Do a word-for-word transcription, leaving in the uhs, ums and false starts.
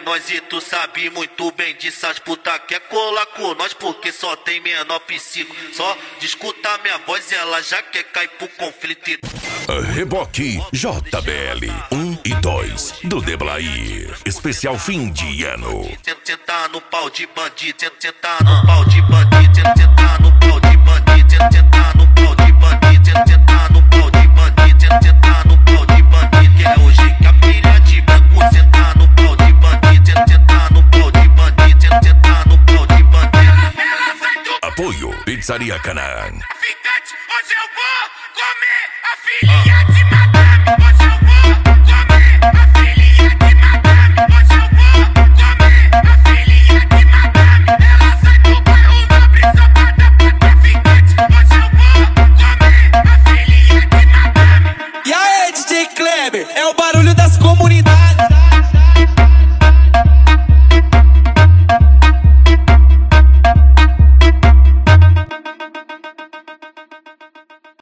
nós e tu sabe muito bem disso. As puta quer colar com nós porque só tem menor psico. Só de escutar minha voz ela já quer cair pro conflito. Reboque J B L um e dois do Deblair. Especial fim de ano. Sentar no pau de bandido, sentar no pau de bandido, sentar no pau de bandido, sentar no pau de bandido, sentar no pau de bandido, sentar no pau de bandido. É hoje que a filha de branco sentar no pau de bandido, sentar no pau de bandido, sentar no pau de bandido. Apoio Pizzaria Canaã. Ficante, hoje eu vou comer a filha.